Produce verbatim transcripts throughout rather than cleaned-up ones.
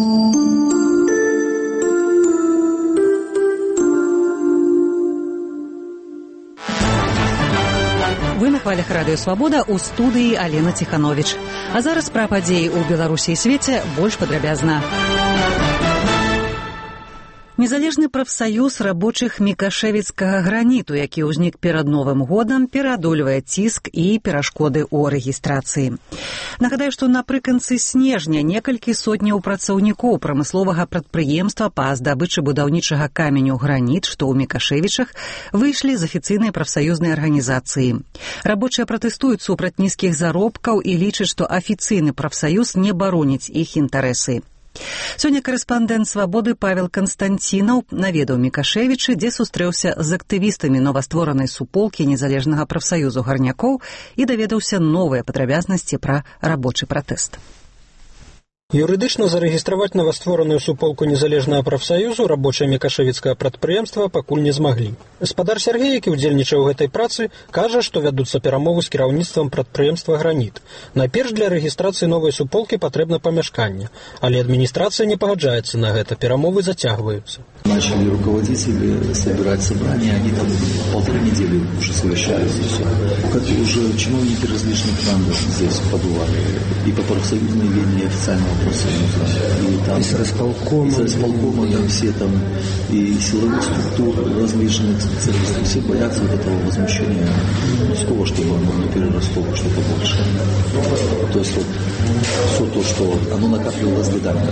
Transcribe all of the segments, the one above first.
Вы на хвалях радыё «Свабода», у студыі Алена Ціхановіч. А зараз пра падзеі ў Беларусі і свеце больш падрабязна. Незалежны прафсаюз рабочых мікашэвіцкага граніту, які ўзнік перад Новым годам, пераадольвае ціск і перашкоды ў рэгістрацыі. Нагадаю, што напрыканцы снежня некалькі сотняў працаўнікоў прамысловага прадпрыемства па здабычы будаўнічага каменю граніт, што ў Мікашэвічах, выйшлі з афіцыйнай прафсаюзнай арганізацыі. Рабочыя пратэстуюць супраць нізкіх заробкаў і лічаць, што афіцыйны прафсаюз не бароніць іх інтарэсы. Сёння корэспандэнт «Свабоды» Павел Канстанцінаў наведаў Мікашэвічы, дзе сустрэўся з актывістамі новастворанай суполкі незалежнага прафсаюзу гарнякоў і даведаўся новыя падрабязнасці пра рабочы пратэст. Юрыдычна зарэгістраваць новаствораную суполку незалежнага прафсаюзу рабочае мікашэвіцкае прадпрыемства пакуль не змаглі. Гаспадар Сяргей, які ўдзельнічаў у гэтай працы, кажа, што вядуцца перамовы з кіраўніцтвам прадпрыемства «Граніт». Найперш для рэгістрацыі новай суполкі патрэбна памяшканне, але адміністрацыя не пагаджаецца на гэта, перамовы зацягваюцца. Начали руководители собирать собрания, они там полторы недели уже совещались, и все. Как уже чиновники различных рангов здесь побывали, и по профсоюзной линии официального профсоюза, и там... И с располкома. И с располкома, там все там, и силовых структур различных специалистов, все боятся вот этого возмущения мужского, чтобы оно не переросло во что-то большее. То есть вот все то, что оно накапливалось годами.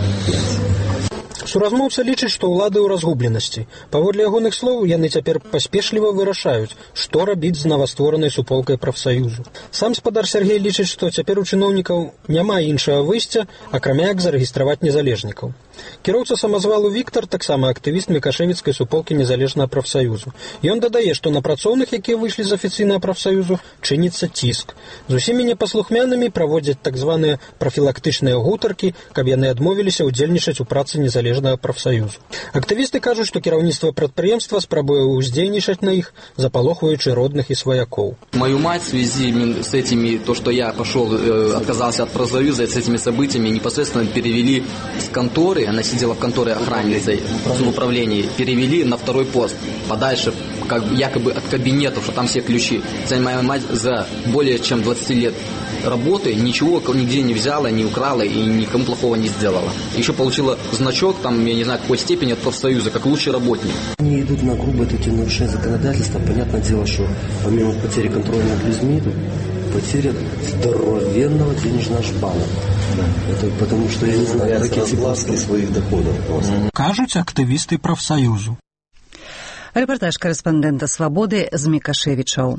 Суразмоўца лічыць, што ўлады ў разгубленасці. Паводле ягоных слоў, яны цяпер паспешліва вырашаюць, што рабіць з новастворанай суполкай прафсаюзу. Сам гаспадар Сяргей лічыць, што цяпер у чыноўнікаў няма іншага выйсця, акрамя як зарэгістраваць незалежнікаў. Кіроўца самазвалу Віктар таксама актывіст мікашэвіцкай суполкі незалежнага прафсаюзу. Ён дадае, што на працоўных, якія выйшлі з афіцыйнага прафсаюзу, чыніцца ціск. З усімі непаслухмянымі праводзяць так званыя прафілактычныя гутаркі, каб яны адмовіліся ўдзельнічаць у працы незалежнага прафсаюзу. Актывісты кажуць, што кіраўніцтва прадпрыемства спрабуе ўздзейнічаць на іх, запалохваючы родных і сваякоў. Мою мать в связи с этими, то, что я пошел, э, отказался от профсоюза, с этими событиями непосредственно перевели с конторы, она сидела в конторе охранницей в управлении, перевели на второй пост, подальше, как, якобы от кабинетов, что там все ключи. Моя мать за более чем двадцать лет работы ничего нигде не взяла, не украла и никому плохого не сделала. Еще получила значок, там, я не знаю, какой степени от профсоюза, как лучший работник. Они идут на грубое такие нарушения законодательства. Понятное дело, что помимо потери контроля над людьми, потеря здоровенного денежного жбана. Да. Это потому что, я не знаю, разгласки своих доходов. Кажуць актывісты прафсаюзу. Рэпартаж корэспандэнта «Свабоды» з Мікашэвічаў.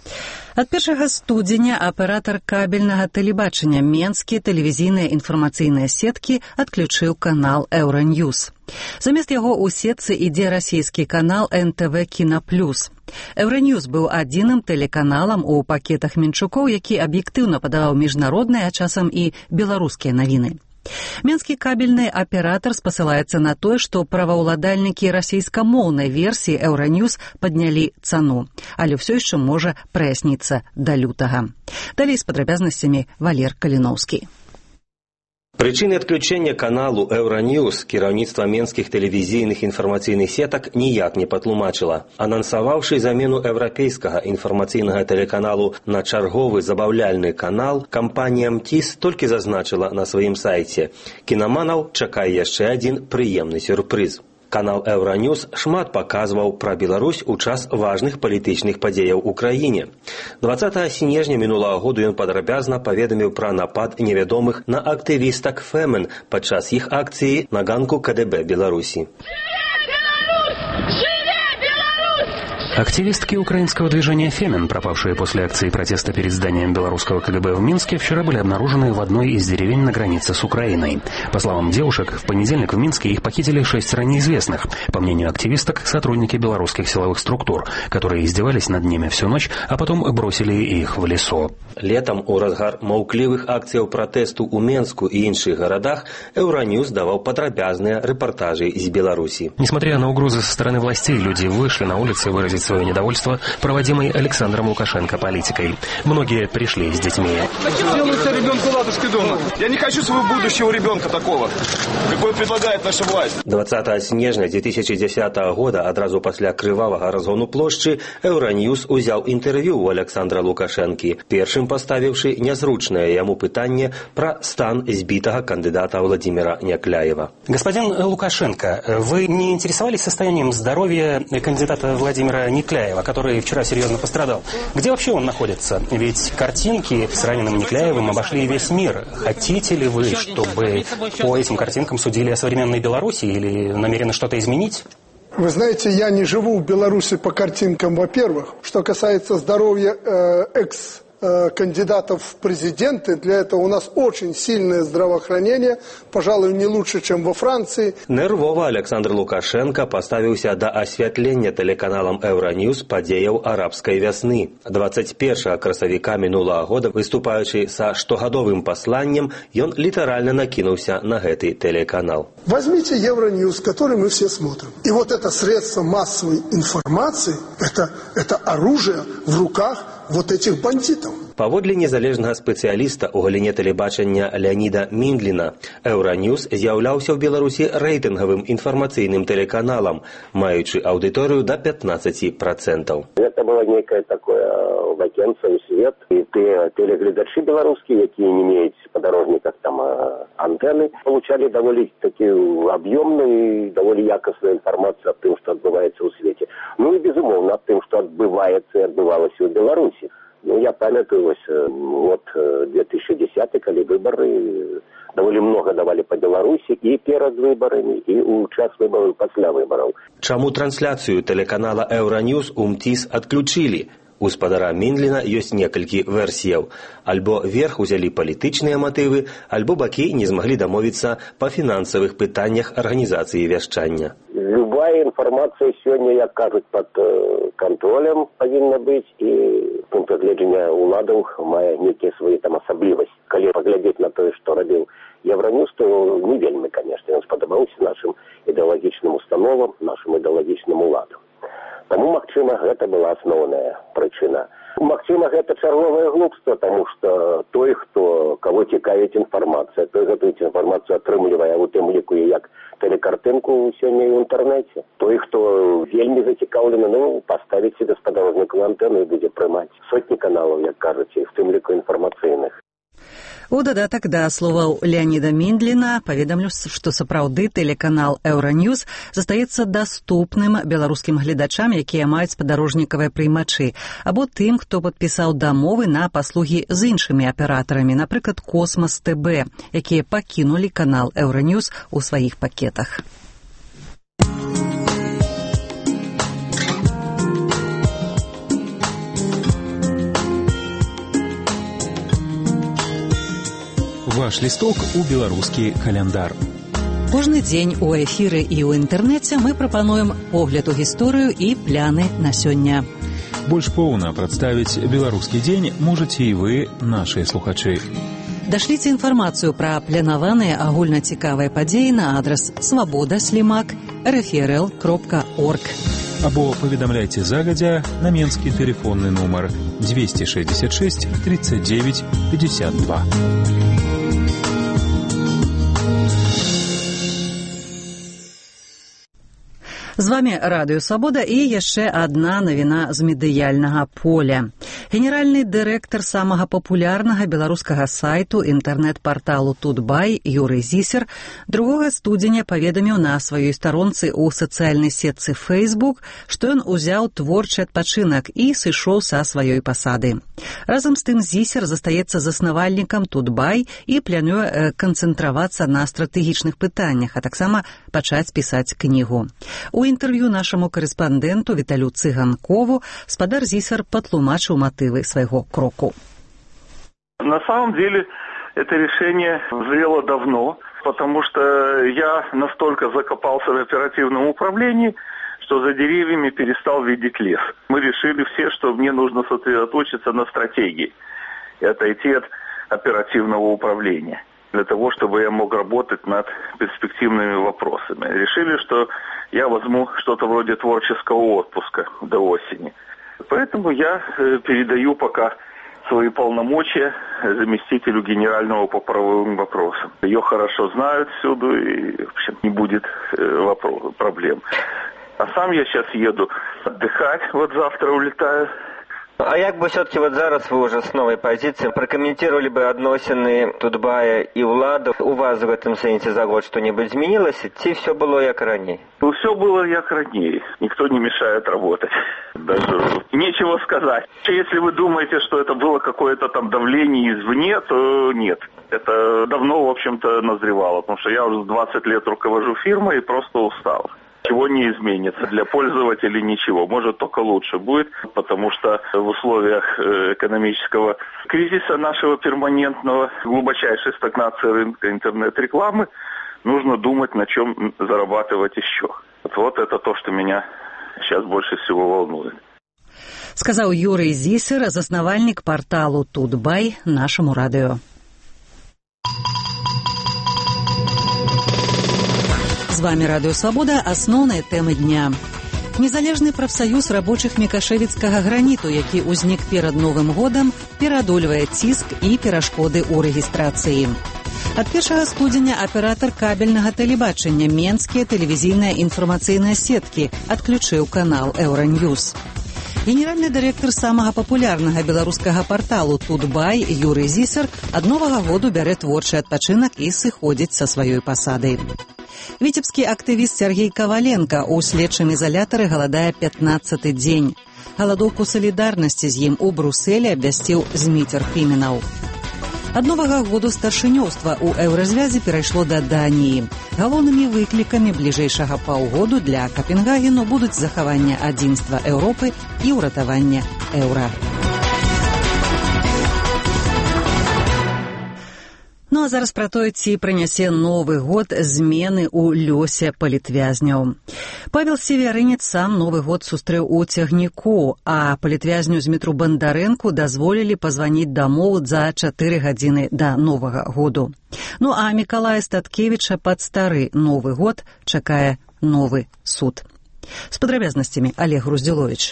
Ад першага студзеня аператар кабельнага тэлебачання Менскія тэлевізійныя інфармацыйныя сеткі адключыў канал «Еўраньюз». Замест яго ў сетцы ідзе расійскі канал эн тэ вэ Кіна Плюс. «Еўраньюз» быў адзіным тэлеканалам у пакетах Менчукоў, які аб'ектыўна падаваў міжнародныя, а часам і беларускія навіны. Менскі кабельны аператар спасылаецца на тое, што праваўладальнікі расійскамоўнай версіі «Еўраньюз» паднялі цану, але ўсё яшчэ можа праясніцца да лютага. Далей з падрабязнасцямі Валер Каліноўскі. Прычыны адключэння каналу «Еўраньюз» кіраўніцтва менскіх тэлевізійных інфармацыйных сетак ніяк не патлумачыла. Анансаваўшы замену еўрапейскага інфармацыйнага тэлеканалу на чарговы забаўляльны канал, кампанія «МТІС» толькі зазначыла на сваім сайце: кінаманаў чакае яшчэ адзін прыемны сюрпрыз. Канал «Еўраньюз» шмат паказваў пра Беларусь у час важных палітычных падзеяў у краіне. дваццатага снежня мінулага году ён падрабязна паведаміў пра напад невядомых на актывістак «Фэмен» падчас іх акцыі на ганку ка дэ бэ Беларусі. Активистки украинского движения «Фемен», пропавшие после акции протеста перед зданием белорусского ка гэ бэ в Минске, вчера были обнаружены в одной из деревень на границе с Украиной. По словам девушек, в понедельник в Минске их похитили шестеро неизвестных. По мнению активисток, сотрудники белорусских силовых структур, которые издевались над ними всю ночь, а потом бросили их в лесу. Летом у разгар маўклівых акцыяў пратэсту ў Менску и іншых городах «Еўраньюз» давал подробязные репортажи из Беларуси. Несмотря на угрозы со стороны властей, люди вышли на улицы выразить свое недовольство проводимой Александром Лукашенко политикой. Многие пришли с детьми. Делайте ребенку ладушки дома. Я не хочу своего будущего ребенка такого, какой предлагает наша власть. двадцатага снежня две тысячи десятага года, адразу пасля крывавага разгону плошчы, Еўраньюз узяў інтэрв'ю у Александра Лукашэнкі, першым паставіўшы нязручнае яму пытанне пра стан збітага кандидата Владимира Някляева. Господин Лукашенко, вы не интересовались состоянием здоровья кандидата Владимира Някляева, который вчера серьезно пострадал? Где вообще он находится? Ведь картинки с раненым Някляевым обошли весь мир. Хотите ли вы, чтобы по этим картинкам судили о современной Беларуси или намерены что-то изменить? Вы знаете, я не живу в Беларуси по картинкам, во-первых. Что касается здоровья э, экс кандидатов в президенты, для этого у нас очень сильное здравоохранение, пожалуй, не лучше, чем во Франции. Нервова Александр Лукашенко поставіўся да асвятлення тэлеканалам Еўраньюз падзеяў арабскай вясны. двадцать першага красавіка мінулага года, выступаючы са штогадовым пасланнем, ён літаральна накінуўся на гэты тэлеканал. Возьмите Евроньюз, который мы все смотрим. И вот это средство массовой информации, это, это оружие в руках вот этих бандитов. Паводле незалежнага спецыяліста ў галіне тэлебачання Леонида Миндлина, Еўраньюз з'яўляўся ў Беларусі рэйтынгавым інфармацыйным тэлеканалам, маючы аўдыторыю до пятнадцати процентов. Это было некое такое вакенцае свет, и те телегледачи белорусские, якія не имеют подорожников там антенны, получали довольно такую объемную и довольно якостную информацию о том, что отбывается в свете. Ну и безумовно о том, что отбывается и отбывалось в Беларуси. Ну, я памятаю, вот две тысячи десятый, когда выборы довольно много давали по Беларуси и перед выборами, и у час выборов, и после выборов. Чаму трансляцию телеканала Еўраньюз у МТИС отключили? У спадара Міндліна ёсць некалькі версіяў. Альбо верх узялі палітычныя матывы, альбо бакі не змаглі дамовіцца па фінансавых пытаннях арганізацыі вяшчання. Любая информация сегодня, як кажуть, под контролем повинна быть, и пункт гледжання уладаў мае некие свои там асаблівасці. Калі паглядзець на тое, што рабіў Еўраньюз, то не вельмі, конечно, ён спадабаўся нашим ідэалагічным установам, нашим ідэалагічным уладам. Таму, магчыма, гэта была асноўная прычына. Магчыма, гэта чарговае глупства, таму што той, хто, каго цікавіць інфармацыя, той гэтую інфармацыю атрымлівае, у тым ліку і як тэлекартынку сёння ў інтэрнэце. Той, хто вельмі зацікаўлены, ну, паставіць себе спадарожнікавую антэну і будзе прымаць сотні каналаў, як кажуць, в тым ліку інфармацыйных. У дадатак да словаў Леонида Миндлина паведамлю, што сапраўды тэлеканал Еўраньюз застаецца даступным беларускім гледачам, якія маюць спадарожнікавыя прыймачы, або тым, хто падпісаў дамовы на паслугі з іншымі аператарамі, напрыклад, Космас ТБ, якія пакінулі канал Еўраньюз у сваіх пакетах. Ваш лісток у беларускі каляндар. Кожны дзень у эфіры і ў інтэрнэце мы прапануем погляд у гісторыю і пляны на сёння. Больш поўна прадставіць беларускі дзень можаце і вы, нашыя слухачы. Дашліце інфармацыю пра планаваныя агульнацікавыя падзеі на адрас свабода слімак эр эф эр эл кропка орг. Або паведамляйце загадзя на менскі тэлефонны нумар двести шестьдесят шесть тридцать девять пятьдесят два. З вами Радыё Свабода і яшчэ адна навіна з медыяльнага поля. Генеральны дырэктар самага папулярнага беларускага сайту інтэрнэт-парталу Тутбай Юрый Зісер другога студзеня паведаміў на сваёй старонцы ў сацыяльнай сетцы Facebook, што ён узяў творчы адпачынак і сышоў са сваёй пасады. Разам з тым Зісер застаецца заснавальнікам Тутбай і плануе канцэнтравацца на стратэгічных пытаннях, а таксама пачаць пісаць кнігу. У інтэрв'ю нашаму корэспандэнту Віталю Цыганкову спадар Зісер патлумачыў мотивы своего кроку. На самом деле это решение зрело давно, потому что я настолько закопался в оперативном управлении, что за деревьями перестал видеть лес. Мы решили все, что мне нужно сосредоточиться на стратегии и отойти от оперативного управления. для того, чтобы я мог работать над перспективными вопросами. Решили, что я возьму что-то вроде творческого отпуска до осени. Поэтому я передаю пока свои полномочия заместителю генерального по правовым вопросам. Ее хорошо знают всюду, и в общем, не будет вопрос, проблем. А сам я сейчас еду отдыхать, вот завтра улетаю. А як бы все-таки вот зараз вы уже с новой позиции прокомментировали бы относины Тутбая и улады? У вас в этом сенсе за год что-нибудь изменилось? Идти все было як ранее? Ну, все было як ранее. Никто не мешает работать. Даже нечего сказать. Если вы думаете, что это было какое-то там давление извне, то нет. Это давно, в общем-то, назревало. Потому что я уже двадцать лет руковожу фирмой и просто устал. Ничего не изменится. Для пользователей ничего. Может, только лучше будет, потому что в условиях экономического кризиса нашего перманентного, глубочайшей стагнации рынка интернет-рекламы, нужно думать, на чем зарабатывать еще. Вот это то, что меня сейчас больше всего волнует. Сказал Юрий Зисер, заснавальник порталу Тутбай, нашему радио. З вами Радыё Свабода, асноўныя тэмы дня. Незалежны прафсаюз рабочых мікашэвіцкага граніту, які ўзнік перад Новым годам, пераадольвае ціск і перашкоды ў рэгістрацыі. Ад першага студзеня аператар кабельнага тэлебачання Менскія тэлевізійныя інфармацыйныя сеткі адключыў канал «Еўраньюз». Генеральны дырэктар самага папулярнага беларускага парталу Тутбай Юрый Зисер ад новага году бярэ творчы адпачынак і сыходзіць са сваёй пасады. Віцебскі актывіст Сергей Коваленко ў следчым ізалятары галадае пятнаццаты дзень. Галадоўку салідарнасці з ім у Брусэлі абвясціў Зміцер Піменаў. Ад новага году старшынёўства ў еўразвязе перайшло да Даніі. Галоўнымі выклікамі бліжэйшага паўгоду для Капенгагену будуць захаванне адзінства Еўропы і ўратаванне еўра. Ну а зараз пра тое, ці прынясе новы год змены ў лёсе палітвязняў. Павел Севярынец сам новы год сустрэў у цягніку, а палітвязню Змітру Бандарэнку дазволілі пазваніць дамоў за чатыры гадзіны да новага году. Ну а Мікалая Статкевіча пад стары новы год чакае новы суд. З падрабязнасцямі Олег Груздзіловіч.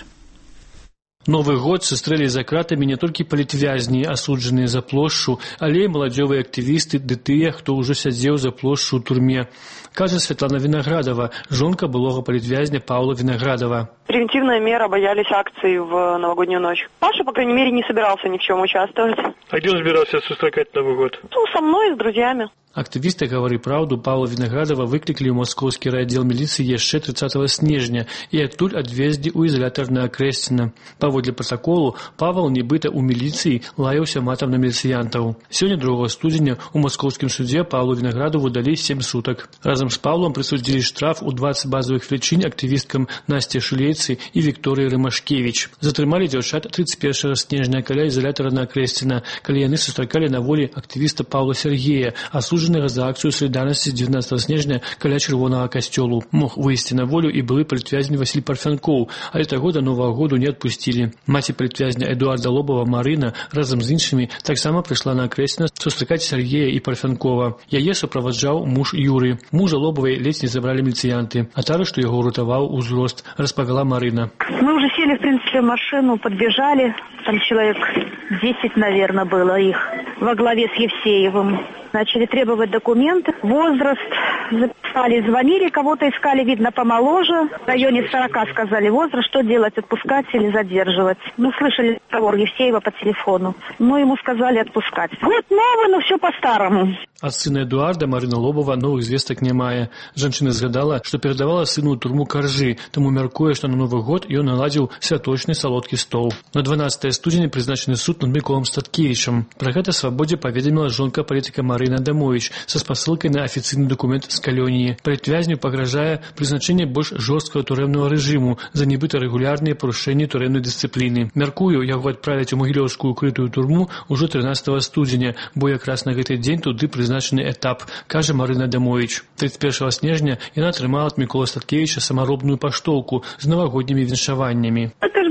Новый год сустрэлі за кратамі не толькі палітвязні, асуджаныя за плошчу, але і маладзёвыя актывісты ды тыя, хто ўжо сядзеў за плошчу ў турме. Кажа Светлана Виноградова, жонка былога палітвязня Павла Виноградова. Превентивная мера, боялись акций в новогоднюю ночь. Паша, по крайней мере, не собирался ни в чем участвовать. А где он собирался сустракать Новый год? Ну, со мной и с друзьями. Актывісты «Гавары праўду» Павла Виноградова выклікалі ў маскоўскі райаддзел міліцыі яшчэ трыццатага снежня і адтуль адвезлі ў ізалятар на Акрэсціна. Паводле пратаколу, Павел нібыта ў міліцыі лаяўся матам на міліцыянтаў. Сёння другога студзеня ў маскоўскім судзе Павлу Виноградову далі сем сутак. Разам з Павлом прысудзілі штраф у дваццаць базавых велічынь актывісткам Насце Шылейцы і Вікторыі Рымашкевіч. Затрымалі дзяўчат трыццаць першага снежня каля ізалятара на Акрэсціна, калі яны сустракалі на волі актывіста Павла Сергея, асуджанага за акцыю салідарнасці дзевятнаццатага снежня каля чырвонага касцёлу. Мог выйсці на волю і былы палітвязень Васіль Парфянкоў, але таго да новага году не адпусцілі. Маці палітвязня Эдуарда Лобова Марына разам з іншымі таксама прыйшла на Акрэсціна сустракаць Сергея і Парфянкова. Яе суправаджаў муж Юры. Мужа Лобавай ледзь не забралі міліцыянты. А тары, што яго ўратаваў узрост, распавяла Марына. Мы уже сели, в принципе, в машину, подбежали. Там человек десять, наверное, было их во главе с Евсеевым. Начали требовать документы, возраст, записали, звонили, кого-то искали, видно, помоложе. В районе сорока сказали возраст, что делать, отпускать или задерживать. Мы слышали разговор Евсеева по телефону. Но ему сказали отпускать. Год новый, но все по-старому. Ад сына Эдуарда Марына Лобова новых звестак не мае. Жанчына згадала, што перадавала сыну ў турму каржы, таму мяркуе, што на Новы год ён наладзіў святочны салодкі стол. На дванаццатае студзеня прызначаны суд над Міколам Статкевічам. Пра гэта Свабодзе паведаміла жонка палітыка Марына Адамович са спасылкай на афіцыйны дакумент з калоніі. Палітвязню пагражае прызначэнне больш жорсткага турэмнага рэжыму за нібыта рэгулярныя парушэнні турэмнай дысцыпліны. Мяркую, яго адправяць у магілёўскую укрытую турму ўжо трынаццатага студзеня, бо якраз на гэты дзень туды прызначаны этап, кажа Марына Адамович. трыццаць першага снежня яна атрымала ад Мікола Статкевіча самаробную паштоўку з навагоднімі віншаваннямі. Это ж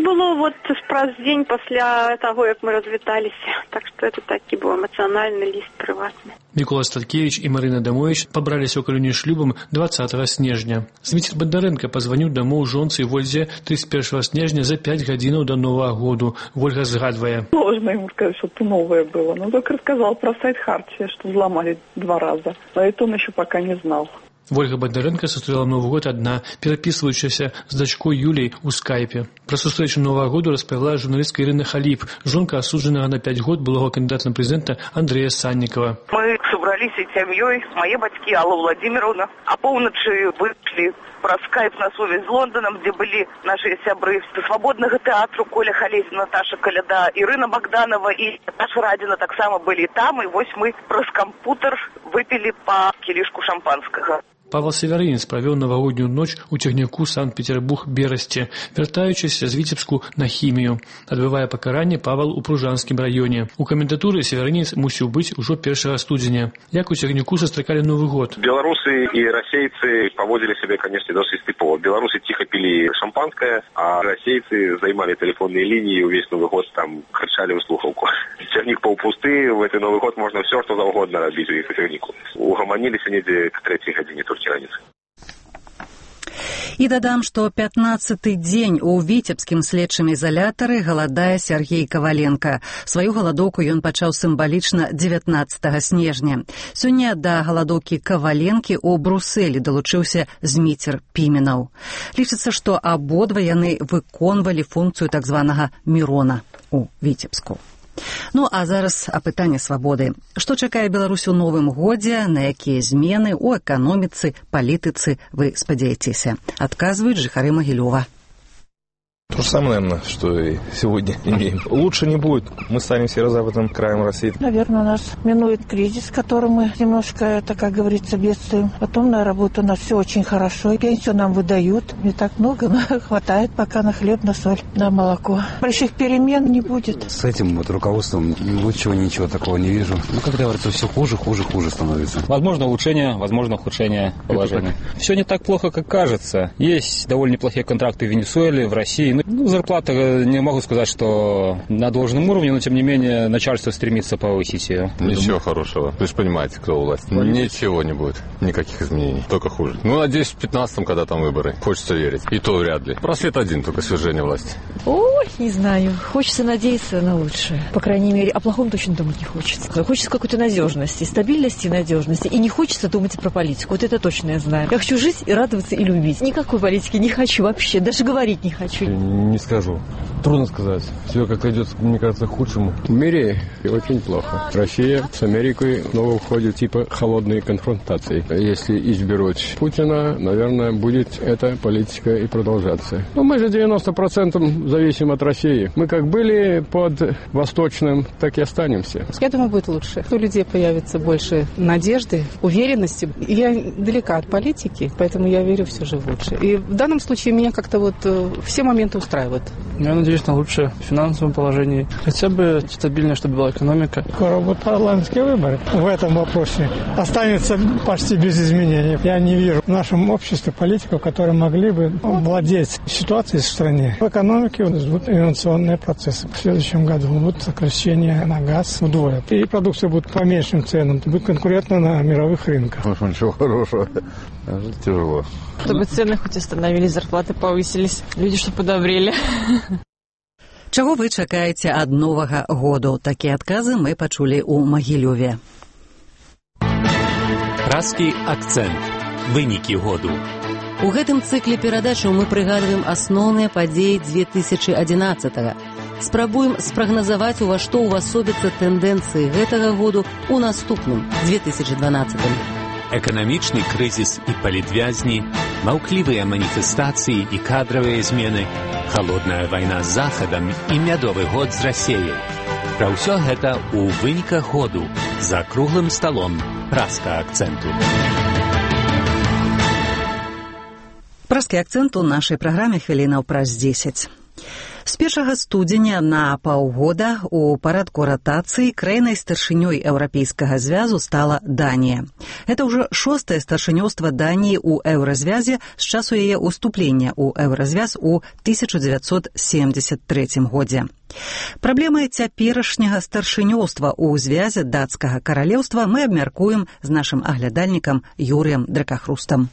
было вот праз дзень пасля таго, як мы развіталіся. Так што это такі быў эмацыянальны ліст прыватны. Микола Статкевич и Марина Дамович побрались около нее шлюбом двадцатого снежня. Зміцер Бондаренко позвонил домой жонцы Вользе тридцать первого снежня за пять гадзінаў до Нового году. Вольга згадывая. Сложно ему сказать, что это новое было. Но только рассказал про сайт Хартия, что взломали два раза. Но это он еще пока не знал. Вольга Бондаренко сустрэла Новый год одна, перапісваючыся з дачкой Юлей у скайпе. Пра сустрэчу Нового года распавяла журналістка Ірына Халіп, жонка асуджанага на пять год былого кандидата на президента Андрея Санникова. Мы собрались с семьей, мои батьки Алла Владимировна, а полночи вышли про скайп на совесть с Лондоном, где были наши сябры со свободного театру Коля Халезин, Наташа Коляда, Ирина Богданова и Наташа Радина так само были там, и вот мы праз компьютер выпили по кілішку шампанского. Павел Северинец провел новогоднюю ночь у цягніку Санкт-Петербург-Берасці, вяртаючыся з Віцебску на хімію. Адбывае пакаранне Павел у Пружанскім раёне. У камендатуры Северинец мусіў быць ужо першага студзеня. Як у цягніку сустракалі Новый год? Белорусы и расейцы поводили себя, конечно, досить типово. Белорусы тихо пили шампанское, а расейцы займали телефонные линии и весь Новый год там кричали в слуховку. Цягнік полпусты, в этот Новый год можно все, что угодно робить у цягніку. Угомонились они к третьей гадзіне только. І дадам, што пятнаццаты дзень у віцебскім следчым ізалятары галадае Сергей Каваленко. Сваю галадоўку ён пачаў сімвалічна дзевятнаццатага снежня. Сёння да галадоўкі Каваленкі ў Брусэлі далучыўся Зміцер Піменаў. Лічыцца, што абодва яны выконвалі функцыю так званага Мірона у Віцебску. Ну, а зараз апытанне свабоды. Што чакае Беларусь у новым годзе, на якія змены ў эканоміцы, палітыцы вы спадзяецеся? Адказваюць жыхары Магілёва. То же самое, наверное, что и сегодня имеем. Лучше не будет. Мы станем северо-западным краем России. Наверное, нас минует кризис, который мы немножко, это, как говорится, бедствуем. Потом на работу у нас все очень хорошо. Пенсию нам выдают. Не так много, но хватает пока на хлеб, на соль, на молоко. Больших перемен не будет. С этим вот руководством лучшего ничего такого не вижу. Ну, как говорится, все хуже, хуже, хуже становится. Возможно улучшение, возможно ухудшение положения. Все не так плохо, как кажется. Есть довольно неплохие контракты в Венесуэле, в России. Ну, зарплата, не могу сказать, что на должном уровне, но, тем не менее, начальство стремится повысить ее. Ничего хорошего. Вы же понимаете, кто у власти. Ничего не будет. Никаких изменений. Только хуже. Ну, надеюсь, в пятнадцатом, когда там выборы. Хочется верить. И то вряд ли. Просвет один, только свержение власти. Ой, не знаю. Хочется надеяться на лучшее. По крайней мере, о плохом точно думать не хочется. Хочется какой-то надежности, стабильности и надежности. И не хочется думать про политику. Вот это точно я знаю. Я хочу жить и радоваться, и любить. Никакой политики не хочу вообще. Даже говорить не хочу. Не скажу. Трудно сказать. Все как-то идет, мне кажется, к худшему. В мире очень плохо. Россия с Америкой снова входит типа холодной конфронтации. Если изберут Путина, наверное, будет эта политика и продолжаться. Но мы же девяносто процентов зависим от России. Мы как были под Восточным, так и останемся. Я думаю, будет лучше. У людей появится больше надежды, уверенности. Я далека от политики, поэтому я верю все же в лучшее. И в данном случае меня как-то вот все моменты устраивают. Я надеюсь на лучшее в финансовом положении. Хотя бы стабильная, чтобы была экономика. Скоро будут парламентские выборы. В этом вопросе останется почти без изменений. Я не вижу в нашем обществе политиков, которые могли бы владеть ситуацией в стране. В экономике будут инновационные процессы. В следующем году будут сокращения на газ вдвое. И продукция будет по меньшим ценам. Будет конкурентна на мировых рынках. Ничего хорошего. Жить тяжело. Чтобы цены хоть остановились, зарплаты повысились, люди что подобрели. Чаго вы чакаеце ад новага году? Такія адказы мы пачулі ў Магілёве. Праскі акцэнт. Вынікі году. У гэтым цыкле перадачаў мы прыгадваем асноўныя падзеі две тысячы адзінаццатага. Спрабуем спрагназаваць, у ва што ўвасобяцца тэндэнцыі гэтага году ў наступным две тысячы дванаццатым. Эканамічны крызіс і палітвязні, маўклівыя маніфестацыі і кадравыя змены, холодная вайна з Захадам і мядовы год з Расеяй. Пра ўсё гэта ў выніках году за круглым сталом праска акцэнту. Праскі акцэнт у нашай праграме хвілінаў праз дзесяць. З першага студзеня на паўгода у парадку ратацыі краінай старшынёй Еўрапейскага звязу стала Данія. Гэта ўжо шостае старшынёўства Даніі ў еўразвязе з часу яе ўступлення ў еўразвяз у тысяча дзевяцьсот семьдесят трэцім годзе. Праблемы цяперашняга старшынёўства ў звязе дацкага каралеўства мы абмяркуем з нашым аглядальнікам Юрыем Дракахрустам.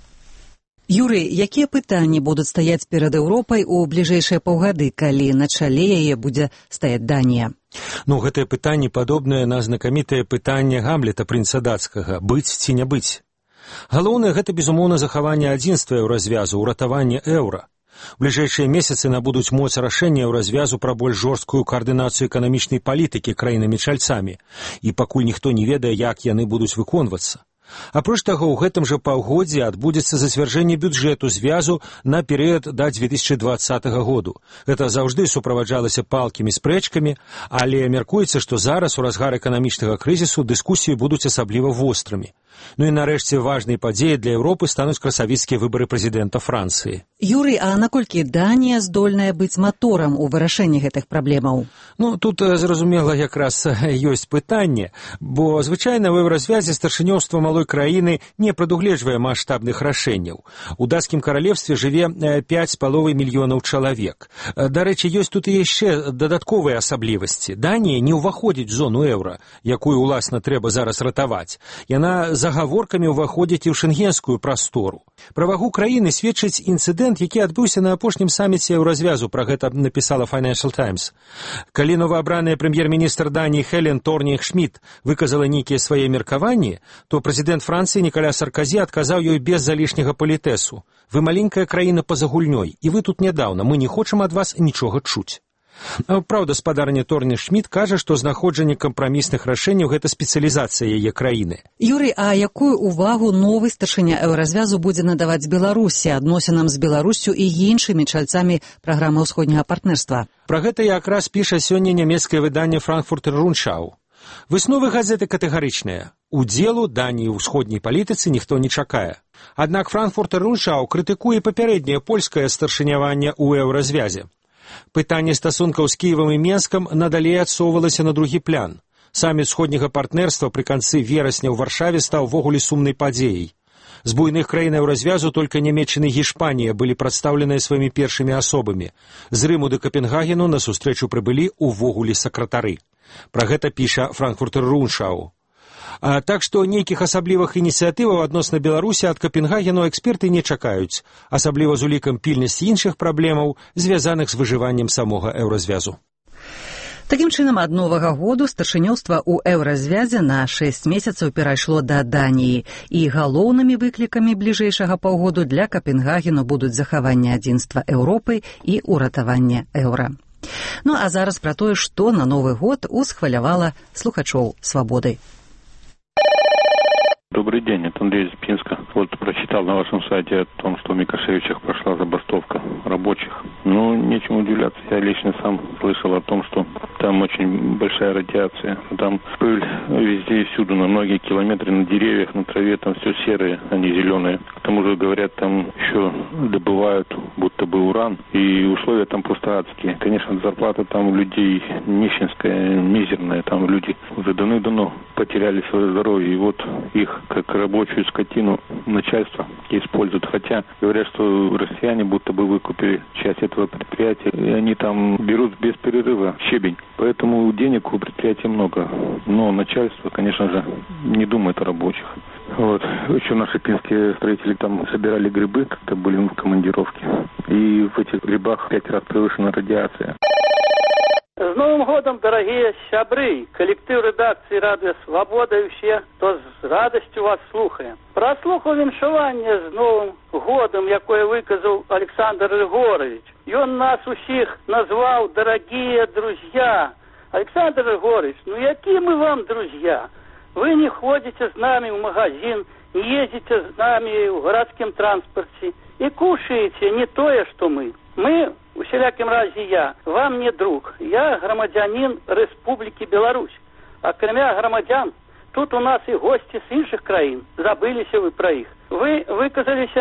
Юрый, якія пытанні будуць стаяць перад Еўропай у бліжэйшыя паўгады, калі на чале яе будзе стаяць Данія? Ну, гэтае пытанне падобнае на знакамітае пытанне Гамлета прынца дацкага «быць ці не быць?». Галоўнае гэта, безумоўна, захаванне адзінства еўразвязу, уратаванне еўра. У бліжэйшыя месяцы набудуць моц рашэння еўразвязу пра больш жорсткую каардынацыю эканамічнай палітыкі краінамі-чальцамі, і пакуль ніхто не ведае, як яны будуць выконвацца. Апроч таго, ў гэтым жа паўгоддзі адбудзецца зацвярджэнне бюджэту звязу на перыяд да дзве тысячы дваццатага году. Гэта заўжды суправаджалася палкімі спрэчкамі, але мяркуецца, што зараз у разгар эканамічнага крызісу дыскусіі будуць асабліва вострымі. Ну і нарэшце важнай падзеяй для Еўропы стануць красавіцкія выбары прэзідэнта Францыі. Юрый, а наколькі Данія здольная быць маторам у вырашэнні гэтых праблемаў? Ну, тут, зразумела, якраз ёсць пытанне, бо звычайна ў еўразвязе старшынёўства малой краіны не прадугледжвае маштабных рашэнняў. У дацкім каралевстве жыве пяць з паловай мільёнаў чалавек. Дарэчы, ёсць тут і яшчэ дадатковыя асаблівасці. Данія не ўваходзіць в зону еўра, якую, уласна, трэба зараз ратаваць. Яна за гаворкамі ўваходзіць і ў шэнгенскую прастору. Пра вагу краіны сведчыць інцыдэнт, які адбыўся на апошнім саміце еўразвязу, пра гэта напісала Financial Times. Калі новаабраная прэм'ер-міністр Даніі Хелен Торнінг-Шмідт выказала нейкія свае меркаванні, то прэзідэнт Францыі Ніколя Сарказі адказаў ёй без залішняга палітэсу. Вы маленькая краіна па-за гульнёй, і вы тут нядаўна, мы не хочам ад вас нічога чуць. Праўда, спадарня Торнінг-Шмідт кажа, што знаходжанне кампрамісных рашэнняў – гэта спецыялізацыя яе краіны. Юрый, а якую ўвагу новы старшыня еўразвязу будзе надаваць Беларусі, адносінам з Беларуссю і іншымі чальцамі праграмы ўсходняга партнерства? Пра гэта якраз піша сёння нямецкае выданне «Франкфуртер Руншау». Высновы газеты катэгарычныя. Удзелу Даніі ў ўсходняй палітыцы ніхто не чакае. Аднак Франкфуртер Руншау крытыкуе папярэдняе польскае старшыняванне ў еўразвязе. Пытанне стасункаў з Кіевам і Менскам надалей адсоўвалася на другі план. Саміт сходняга партнерства пры канцы верасня ў Варшаве стаў ввогуле сумнай падзеяй. З буйных краін еўразвязу толькі Нямецчына і Гішпанія былі прадстаўленыя сваімі першымі асобамі. З Рыму да Капенгагену на сустрэчу прыбылі ўвогуле сакратары. Пра гэта піша Франкфуртер Руншау. А, так што нейкіх асаблівых ініцыятываў адносна Беларусі ад Капенгагену эксперты не чакаюць, асабліва з улікам пільнасці іншых праблемаў, звязаных з выжываннем самога еўразвязу. Такім чынам, ад новага году старшынёўства ў еўразвязе на шэсць месяцаў перайшло да Даніі, і галоўнымі выклікамі бліжэйшага паўгоду для Капенгагену будуць захаванне адзінства Еўропы і ўратаванне еўра. Ну а зараз пра тое, што на новы год усхвалявала слухачоў «Свабоды». Добрый день, это Андрей из Пинска. Вот прочитал на вашем сайте о том, что в Микошевичах прошла забастовка рабочих. Ну, нечему удивляться. Я лично сам слышал о том, что там очень большая радиация. Там пыль везде и всюду, на многие километры, на деревьях, на траве, там все серые, а не зеленые. К тому же, говорят, там еще добывают будто бы уран, и условия там просто адские. Конечно, зарплата там у людей нищенская, мизерная. Там люди уже давно-давно потеряли свое здоровье, и вот их как рабочую скотину начальство используют. Хотя говорят, что россияне будто бы выкупили часть этого предприятия, и они там берут без перерыва щебень. Поэтому денег у предприятия много. Но начальство, конечно же, не думает о рабочих. Вот. Еще наши пинские строители там собирали грибы, как-то были в командировке. И в этих грибах пять раз превышена радиация. С Новым годом, дорогие сябры, коллектив редакции «Радио Свобода» и все, то с радостью вас слухаем. Прослухав віншування з Новим годом, якое выказал Александр Григорович. И он нас усіх назвал «дорогие друзья». Александр Григорович, ну какие мы вам друзья? Вы не ходите с нами в магазин, не ездите с нами в городском транспорте и кушаете не то, что мы. Мы, у всяком разе я, вам не друг. Я громадянин Республики Беларусь. А кроме громадян, тут у нас и гости с інших краин. Забылись вы про их. Вы выказались,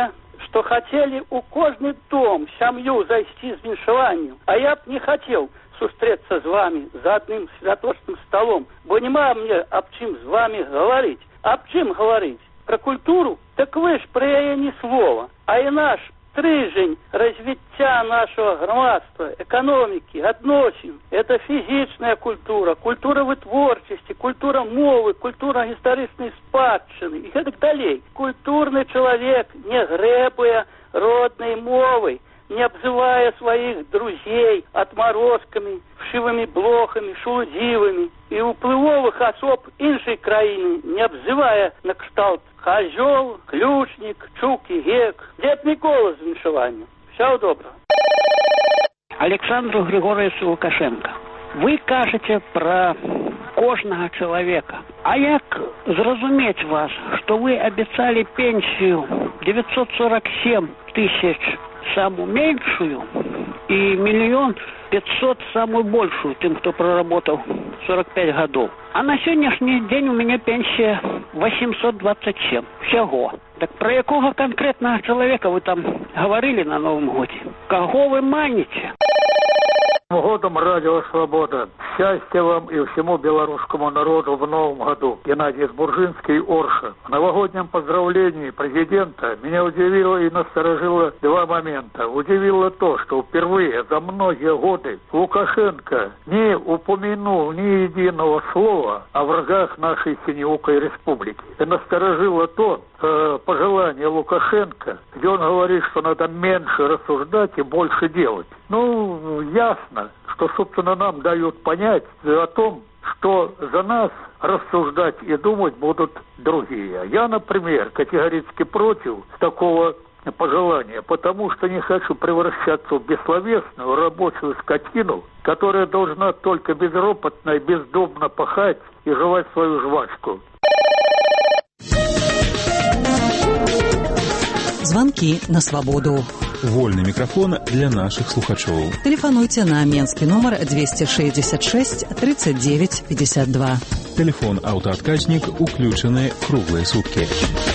что хотели у кожны дом сям'ю зайсці з віншаваннем, а я б не хотел сустрэцца з вами за одним святочным столом, бо нема мне об чым з вами говорить. Об чым говорить? Про культуру? Так вы ж про яе ні слова. А і наш стрижень развіцця нашего громадства, экономики, адносін – это физичная культура, культура вытворчасці, культура мовы, культура гістарычнай спадчыны и так далее. Культурный человек не грэбуя родной мовой, не обзывая своих друзей отморозками, вшивыми блохами, шелудивыми и уплывовых особ іншай краіны, не обзывая на кшталт козел, ключник, чук и гек. Дед Микола з віншаваннем. Всего доброго. Александру Григорьевичу Лукашенко. Вы кажете про кожного человека. А як зразумець вас, что вы обещали пенсию девятьсот сорок семь тысяч самую меньшую и миллион пятьсот самую большую тем, кто проработал сорок пять годов. А на сегодняшний день у меня пенсия восемьсот двадцать семь. Всего. Так про якого конкретного человека вы там говорили на Новом годе? Кого вы маните? Годом Радио Свобода. Счастья вам и всему белорусскому народу в новом году. Геннадий Сбуржинский, Орша. В новогоднем поздравлении президента меня удивило и насторожило два момента. Удивило то, что впервые за многие годы Лукашенко не упомянул ни единого слова о врагах нашей синеокой республики. И насторожило то э, пожелание Лукашенко, где он говорит, что надо меньше рассуждать и больше делать. Ну, ясно, что, собственно, нам дают понять о том, что за нас рассуждать и думать будут другие. Я, например, категорически против такого пожелания, потому что не хочу превращаться в бессловесную рабочую скотину, которая должна только безропотно и бездомно пахать и жевать свою жвачку. Звонки на свободу. Вольный микрофон для наших слухачоў. Телефонуйте на менскі номер двести шестьдесят шесть тридцать девять пятьдесят два. Телефон аўтаадказнік уключаны круглыя суткі.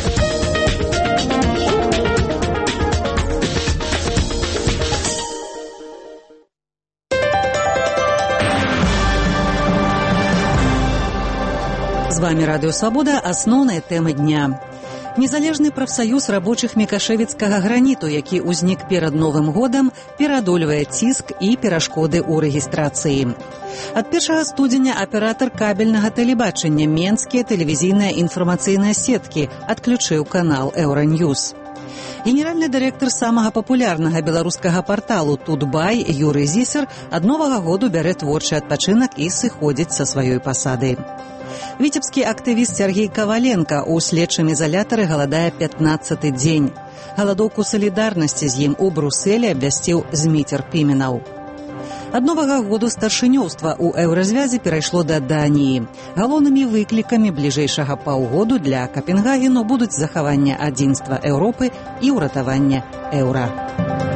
С вами Радио Свобода. Основная тема дня. Незалежны прафсаюз рабочых мікашэвіцкага граніту, які ўзнік перад Новым годам, пераадольвае ціск і перашкоды ў рэгістрацыі. Ад першага студзеня аператар кабельнага тэлебачання Менскія тэлевізійныя інфармацыйныя сеткі адключыў канал Еўраньюз. Генеральны дырэктар самага папулярнага беларускага парталу «Тутбай» Юрый Зісер ад новага году бярэ творчы адпачынак і сыходзіць са сваёй пасады. Віцебскі актывіст Сергей Коваленко ў следчым ізалятары галадае пятнаццаты дзень. Галадоўку салідарнасці з ім у Брусэлі абвясціў Зміцер Піменаў. Ад новага году старшынёўства ў еўразвязі перайшло да Даніі. Галоўнымі выклікамі бліжэйшага паўгоду для Капенгагену будуць захаванне адзінства Еўропы і ўратаванне еўра.